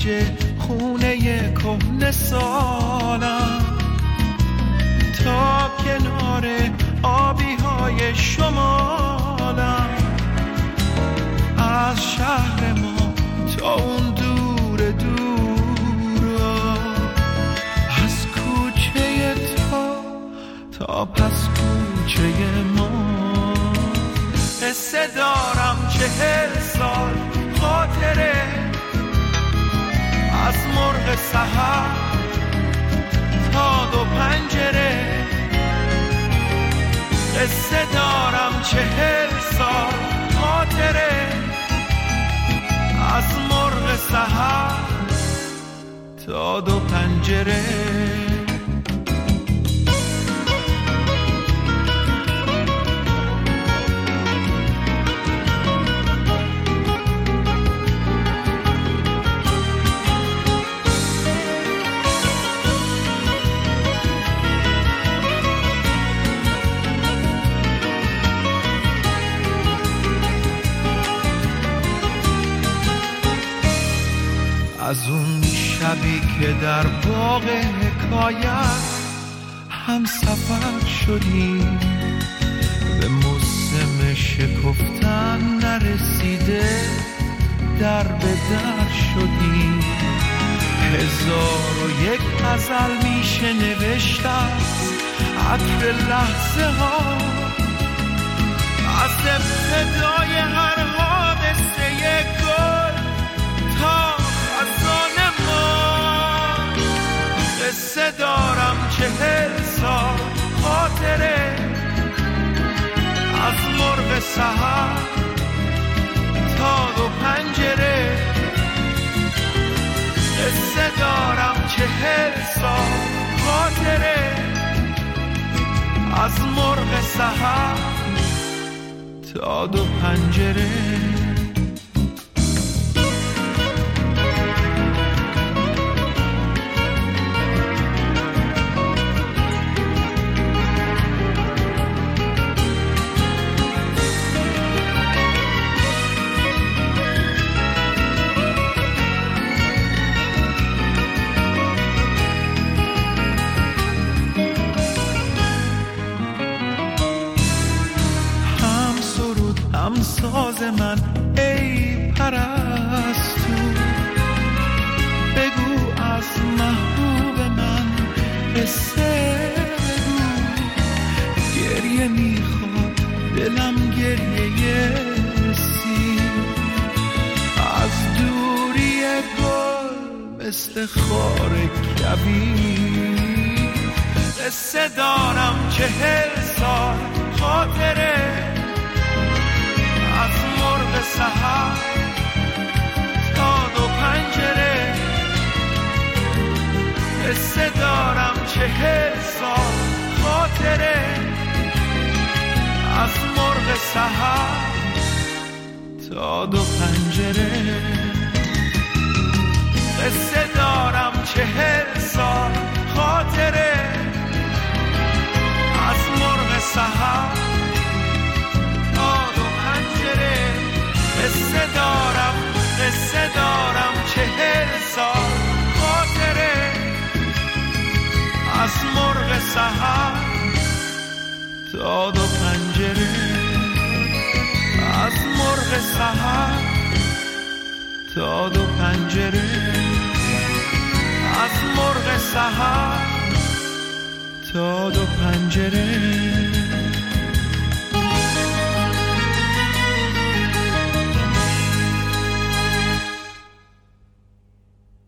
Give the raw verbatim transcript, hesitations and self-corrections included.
گیج خونه کهنه سالم، تا کنار آبی های شمالم، از شهر ما تا اون دور دورا، از کوچه تا تا پس کوچه ما. قصه دارم چهل سال خاطره از مرغ سحر تا دو پنجره. قصه دارم چهل سال خاطره از مرغ سحر تا دو پنجره. از اون شبی که در باغ حکایت هم سفر شدیم، به موسم شکفتن نرسیده در به در شدیم. هزار و یک غزل میشه نوشت از عطر لحظه ها، از ابتدای هر حادثه گل تا خزان ما. قصه دارم چهل سال خاطره از مرغ سحر تا دو پنجره. قصه دارم چهل سال خاطره از مرغ سحر تا دو پنجره. ساز من ای پرستو، بگو از محبوب من قصه بگو. گریه میخواد دلم گریه سیر، از دوری گل مثل خار کبیر. قصه دارم چهل سال خاطره از مرغ سحر تا دو پنجره. قصه دارم چهل سال خاطره از مرغ سحر تا دو پنجره. قصه دارم چهل سال خاطره از مرغ سحر تا دو پنجره. قصه دارم قصه دارم چهل سال خاطره از مرغ سحر تا دو پنجره. از مرغ سحر تا دو پنجره. از مرغ سحر تا دو پنجره.